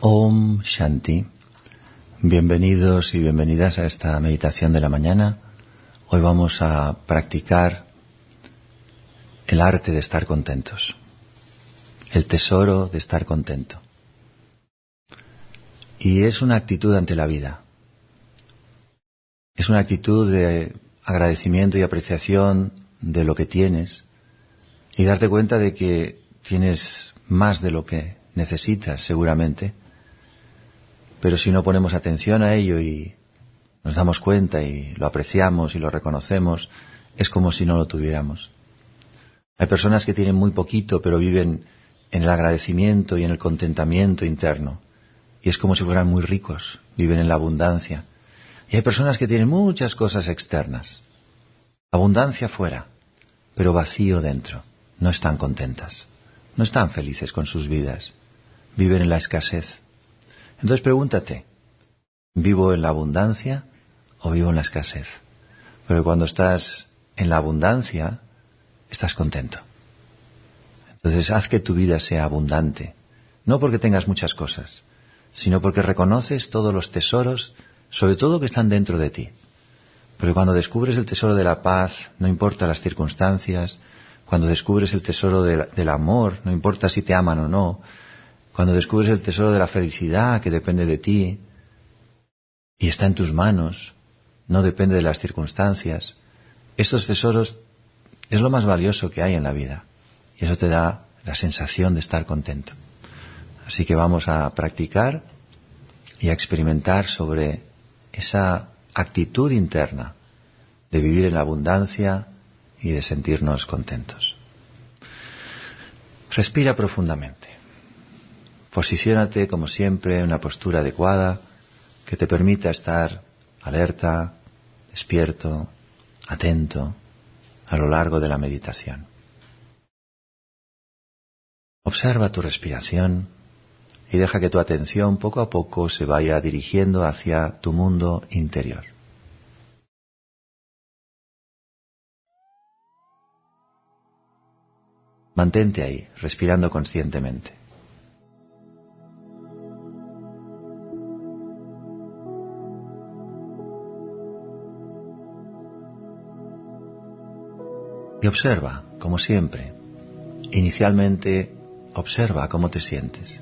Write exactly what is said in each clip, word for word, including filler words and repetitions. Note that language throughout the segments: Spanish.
Om Shanti. Bienvenidos y bienvenidas a esta meditación de la mañana. Hoy vamos a practicar el arte de estar contentos, el tesoro de estar contento. Y es una actitud ante la vida. Es una actitud de agradecimiento y apreciación de lo que tienes y darte cuenta de que tienes más de lo que necesitas seguramente, pero si no ponemos atención a ello y nos damos cuenta y lo apreciamos y lo reconocemos, es como si no lo tuviéramos. Hay personas que tienen muy poquito pero viven en el agradecimiento y en el contentamiento interno y es como si fueran muy ricos, viven en la abundancia. Y hay personas que tienen muchas cosas externas, abundancia fuera, pero vacío dentro, no están contentas, no están felices con sus vidas, viven en la escasez. Entonces pregúntate, ¿vivo en la abundancia o vivo en la escasez? Pero cuando estás en la abundancia, estás contento. Entonces haz que tu vida sea abundante, no porque tengas muchas cosas, sino porque reconoces todos los tesoros, sobre todo que están dentro de ti. Pero cuando descubres el tesoro de la paz, no importa las circunstancias, cuando descubres el tesoro de, del amor, no importa si te aman o no, cuando descubres el tesoro de la felicidad que depende de ti y está en tus manos, no depende de las circunstancias, estos tesoros es lo más valioso que hay en la vida y eso te da la sensación de estar contento. Así que vamos a practicar y a experimentar sobre esa actitud interna de vivir en la abundancia y de sentirnos contentos. Respira profundamente. Posiciónate, como siempre, en una postura adecuada que te permita estar alerta, despierto, atento a lo largo de la meditación. Observa tu respiración y deja que tu atención poco a poco se vaya dirigiendo hacia tu mundo interior. Mantente ahí, respirando conscientemente. Y observa, como siempre, inicialmente observa cómo te sientes.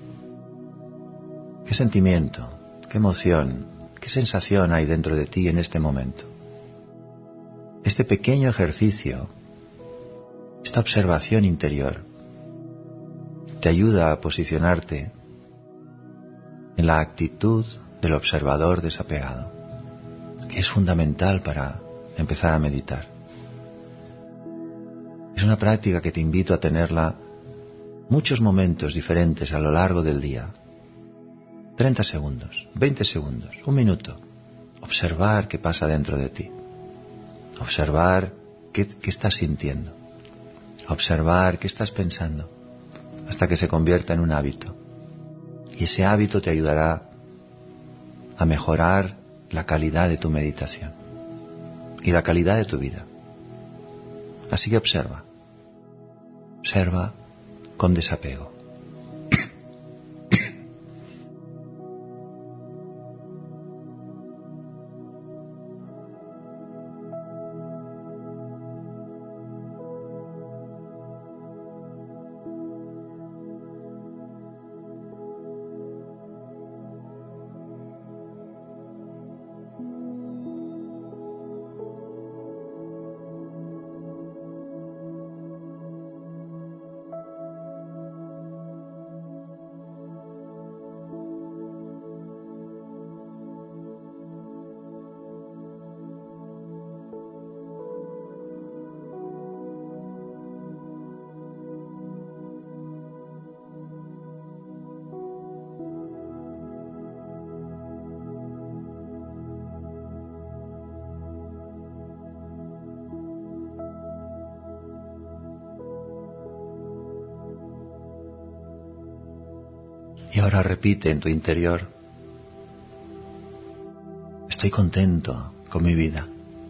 ¿Qué sentimiento, qué emoción, qué sensación hay dentro de ti en este momento? Este pequeño ejercicio, esta observación interior, te ayuda a posicionarte en la actitud del observador desapegado, que es fundamental para empezar a meditar. Es una práctica que te invito a tenerla muchos momentos diferentes a lo largo del día. treinta segundos, veinte segundos, un minuto. Observar qué pasa dentro de ti. Observar qué, qué estás sintiendo. Observar qué estás pensando. Hasta que se convierta en un hábito. Y ese hábito te ayudará a mejorar la calidad de tu meditación y la calidad de tu vida. Así que observa. Observa con desapego. Y ahora repite en tu interior: estoy contento con mi vida.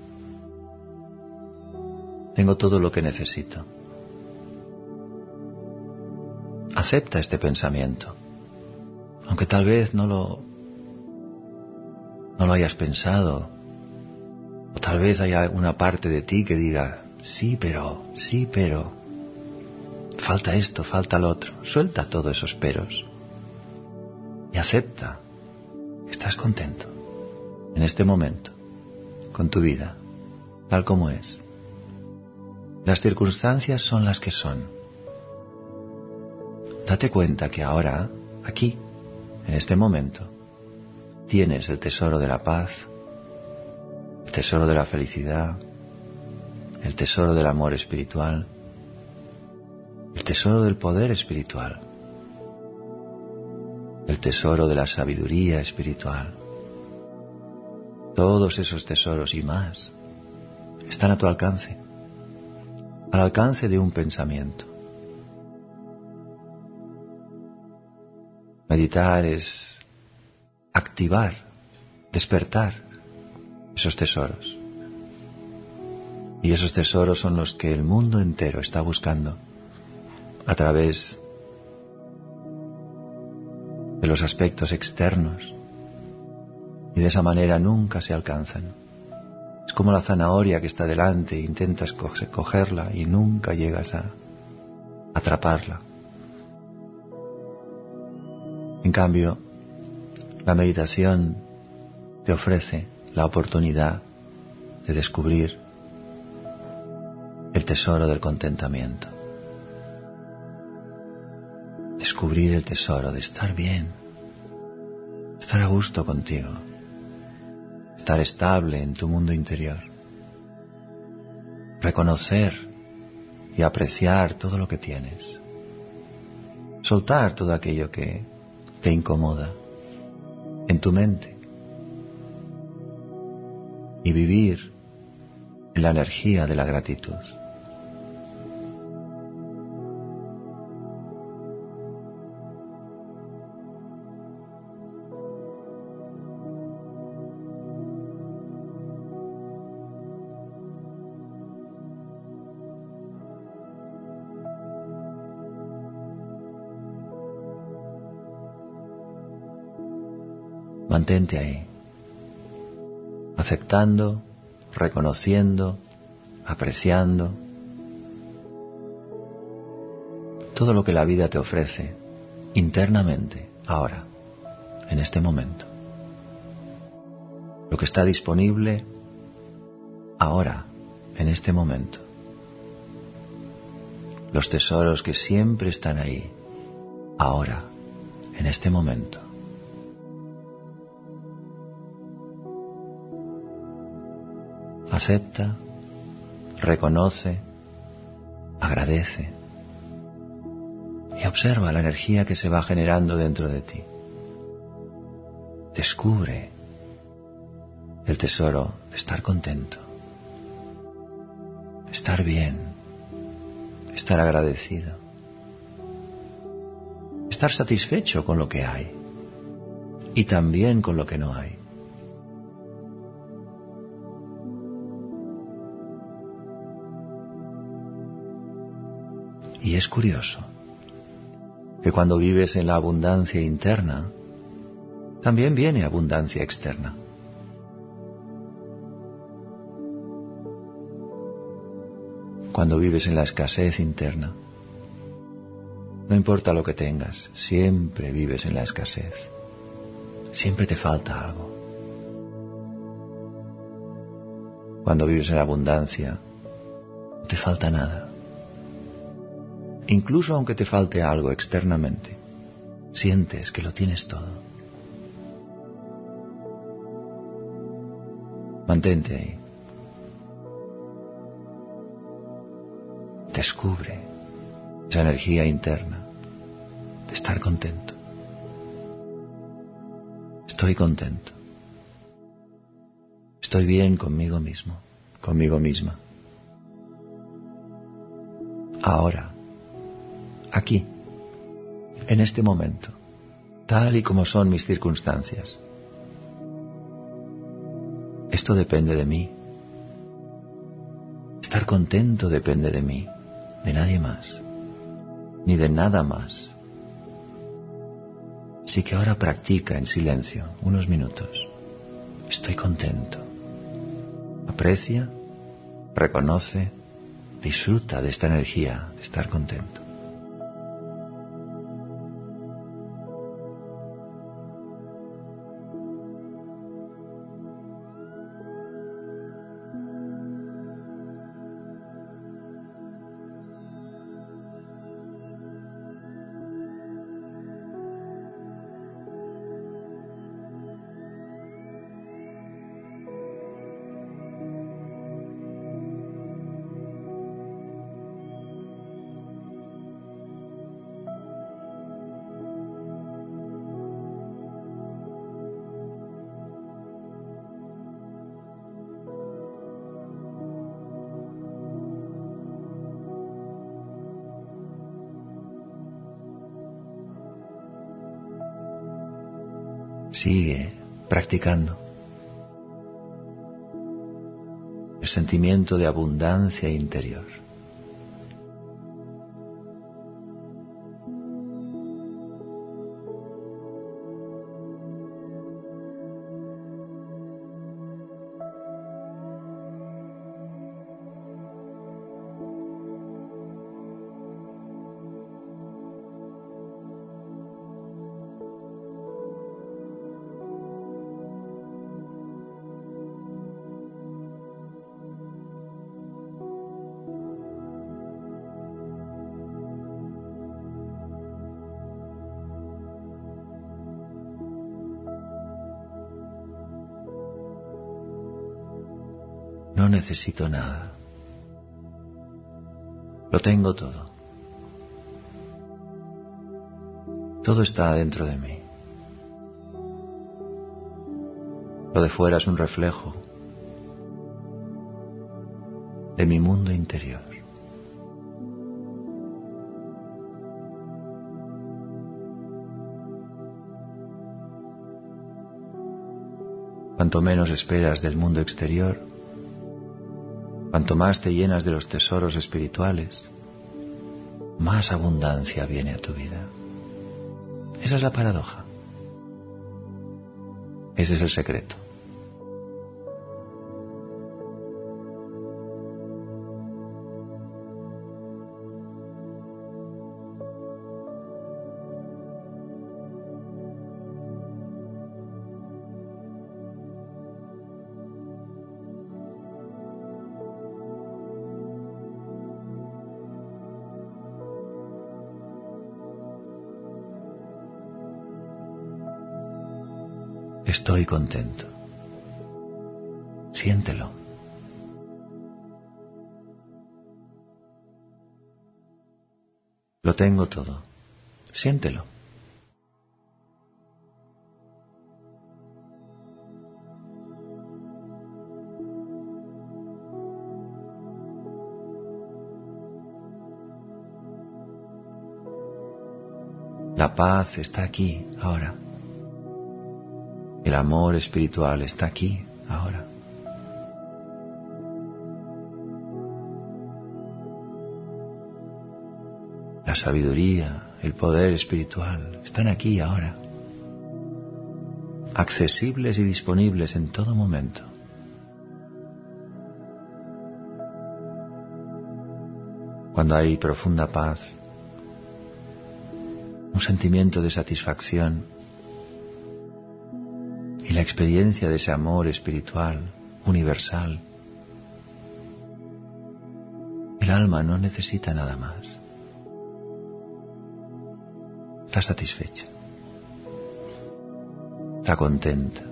Tengo todo lo que necesito. Acepta este pensamiento. Aunque tal vez no lo, no lo hayas pensado, o tal vez haya una parte de ti que diga, sí, pero, sí, pero, falta esto, falta lo otro. Suelta todos esos peros y acepta que estás contento en este momento, con tu vida, tal como es. Las circunstancias son las que son. Date cuenta que ahora, aquí, en este momento, tienes el tesoro de la paz, el tesoro de la felicidad, el tesoro del amor espiritual, el tesoro del poder espiritual, el tesoro de la sabiduría espiritual. Todos esos tesoros y más están a tu alcance, al alcance de un pensamiento. Meditar es activar, despertar esos tesoros. Y esos tesoros son los que el mundo entero está buscando a través de los aspectos externos. Y de esa manera nunca se alcanzan. Es como la zanahoria que está delante e intentas cogerla y nunca llegas a atraparla. En cambio, la meditación te ofrece la oportunidad de descubrir el tesoro del contentamiento. Descubrir el tesoro de estar bien, estar a gusto contigo, estar estable en tu mundo interior, reconocer y apreciar todo lo que tienes, soltar todo aquello que te incomoda en tu mente y vivir en la energía de la gratitud. Mantente ahí, aceptando, reconociendo, apreciando todo lo que la vida te ofrece internamente, ahora, en este momento. Lo que está disponible ahora, en este momento. Los tesoros que siempre están ahí, ahora, en este momento. Acepta, reconoce, agradece y observa la energía que se va generando dentro de ti. Descubre el tesoro de estar contento, estar bien, estar agradecido, estar satisfecho con lo que hay y también con lo que no hay. Y es curioso que cuando vives en la abundancia interna, también viene abundancia externa. Cuando vives en la escasez interna, no importa lo que tengas, siempre vives en la escasez. Siempre te falta algo. Cuando vives en la abundancia, no te falta nada. Incluso aunque te falte algo externamente, sientes que lo tienes todo. Mantente ahí. Descubre esa energía interna de estar contento. Estoy contento. Estoy bien conmigo mismo, conmigo misma. Ahora, aquí, en este momento, tal y como son mis circunstancias. Esto depende de mí. Estar contento depende de mí, de nadie más, ni de nada más. Así que ahora practica en silencio unos minutos. Estoy contento. Aprecia, reconoce, disfruta de esta energía de estar contento. Sigue practicando. El sentimiento de abundancia interior. No necesito nada. Lo tengo todo. Todo está dentro de mí. Lo de fuera es un reflejo de mi mundo interior. Cuanto menos esperas del mundo exterior, cuanto más te llenas de los tesoros espirituales, más abundancia viene a tu vida. Esa es la paradoja. Ese es el secreto. Estoy contento. Siéntelo. Lo tengo todo. Siéntelo. La paz está aquí, ahora. El amor espiritual está aquí, ahora. La sabiduría, el poder espiritual están aquí, ahora. Accesibles y disponibles en todo momento. Cuando hay profunda paz, un sentimiento de satisfacción, y la experiencia de ese amor espiritual, universal, el alma no necesita nada más. Está satisfecha. Está contenta.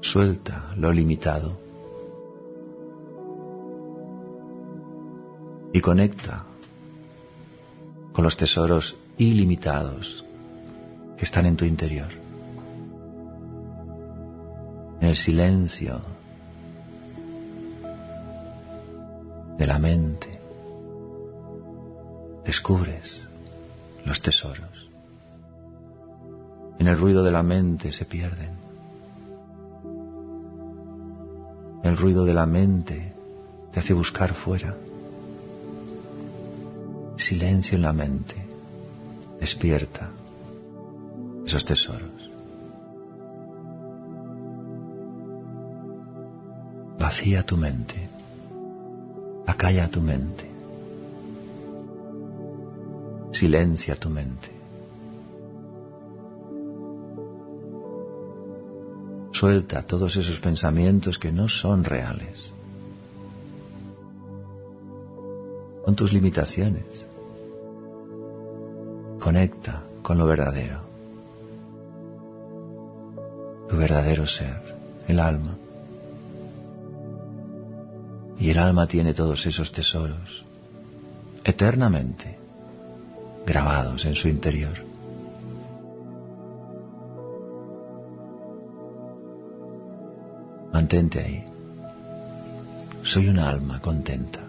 Suelta lo limitado y conecta con los tesoros ilimitados que están en tu interior. En el silencio de la mente descubres los tesoros. En el ruido de la mente se pierden. El ruido de la mente te hace buscar fuera. Silencio en la mente despierta esos tesoros. Vacía tu mente, acalla tu mente, silencia tu mente. Suelta todos esos pensamientos que no son reales. Con tus limitaciones. Conecta con lo verdadero. Tu verdadero ser, el alma. Y el alma tiene todos esos tesoros eternamente grabados en su interior. Mantente ahí. Soy una alma contenta.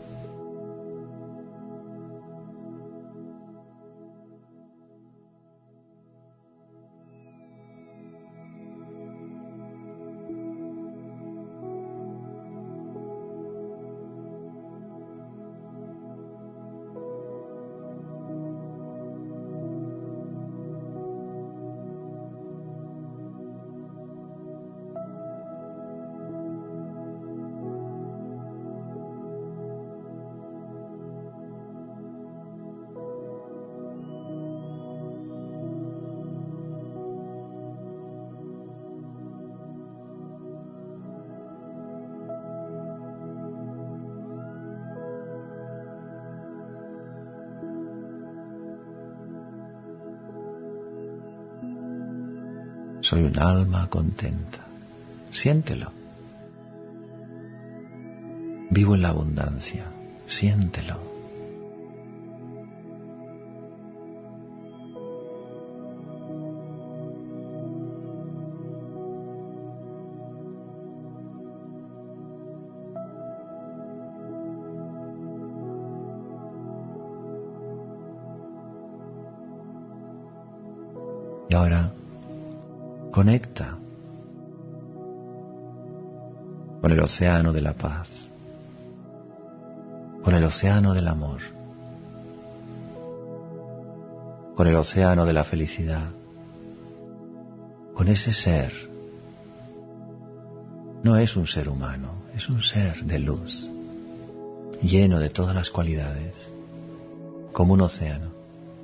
Soy un alma contenta. Siéntelo. Vivo en la abundancia. Siéntelo. Y ahora conecta con el océano de la paz, con el océano del amor, con el océano de la felicidad, con ese ser. No es un ser humano, es un ser de luz, lleno de todas las cualidades, como un océano.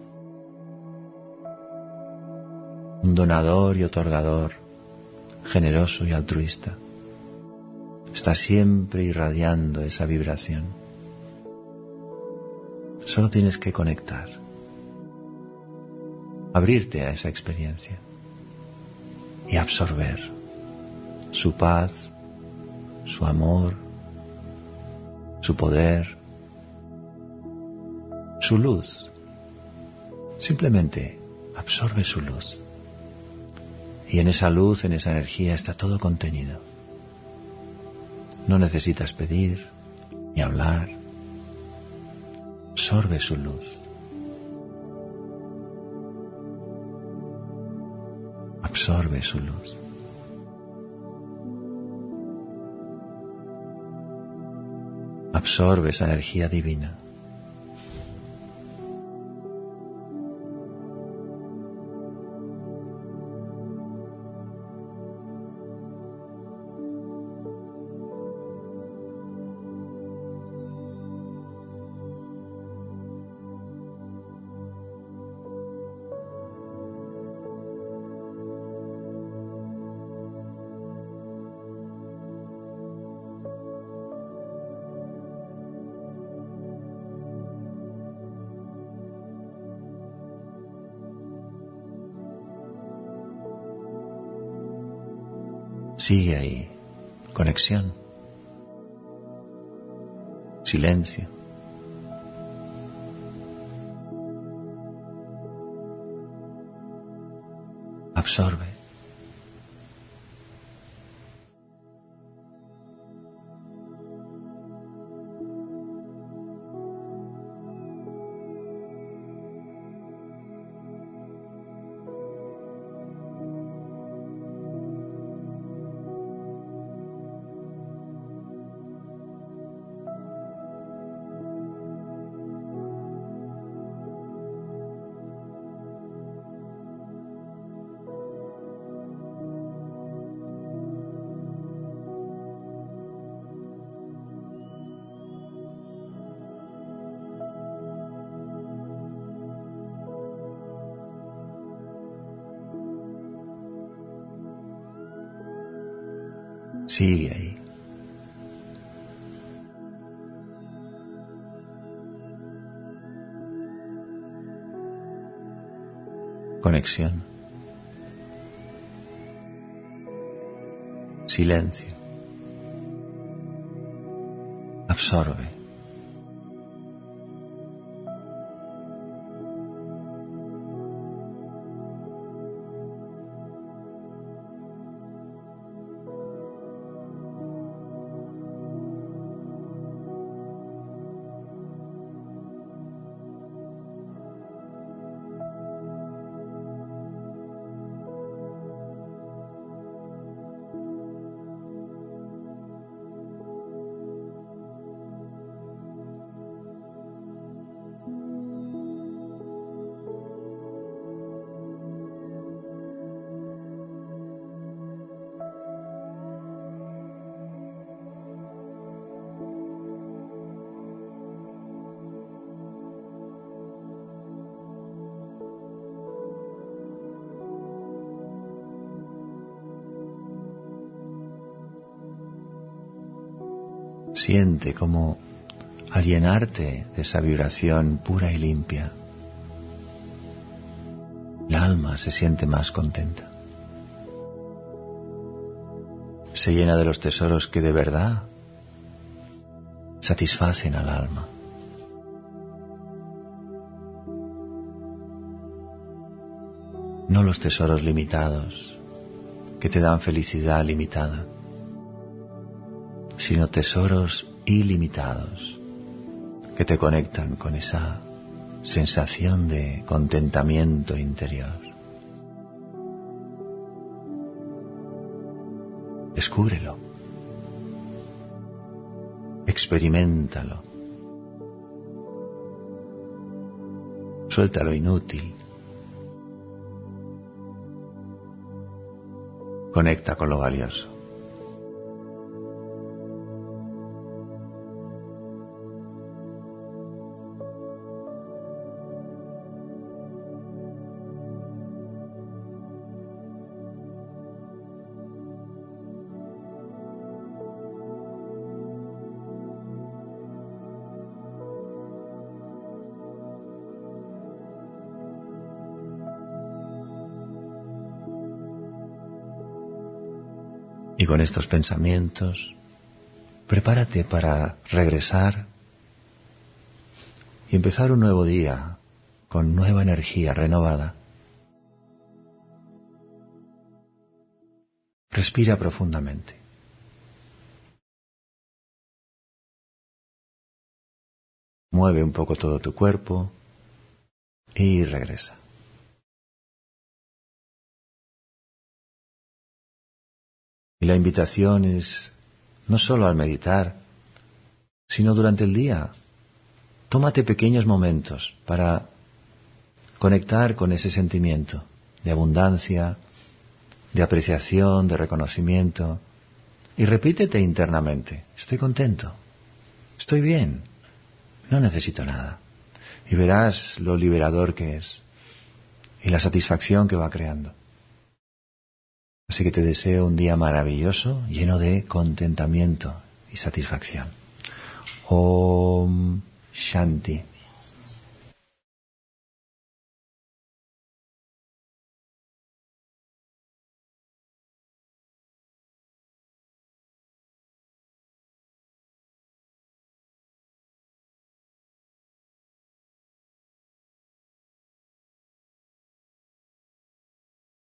Un donador y otorgador, generoso y altruista. Está siempre irradiando esa vibración. Solo tienes que conectar, abrirte a esa experiencia y absorber su paz, su amor, su poder, su luz. Simplemente absorbe su luz. Y en esa luz, en esa energía está todo contenido. No necesitas pedir ni hablar. Absorbe su luz. Absorbe su luz. Absorbe esa energía divina. Sigue ahí. Conexión. Silencio. Absorbe. Sigue ahí. Conexión. Silencio. Absorbe. Siente como al llenarte de esa vibración pura y limpia, el alma se siente más contenta. Se llena de los tesoros que de verdad satisfacen al alma. No los tesoros limitados que te dan felicidad limitada, sino tesoros ilimitados que te conectan con esa sensación de contentamiento interior. Descúbrelo, experiméntalo, suelta lo inútil, conecta con lo valioso. Y con estos pensamientos, prepárate para regresar y empezar un nuevo día con nueva energía renovada. Respira profundamente. Mueve un poco todo tu cuerpo y regresa. Y la invitación es no solo al meditar, sino durante el día. Tómate pequeños momentos para conectar con ese sentimiento de abundancia, de apreciación, de reconocimiento. Y repítete internamente, estoy contento, estoy bien, no necesito nada. Y verás lo liberador que es y la satisfacción que va creando. Así que te deseo un día maravilloso, lleno de contentamiento y satisfacción. Om Shanti.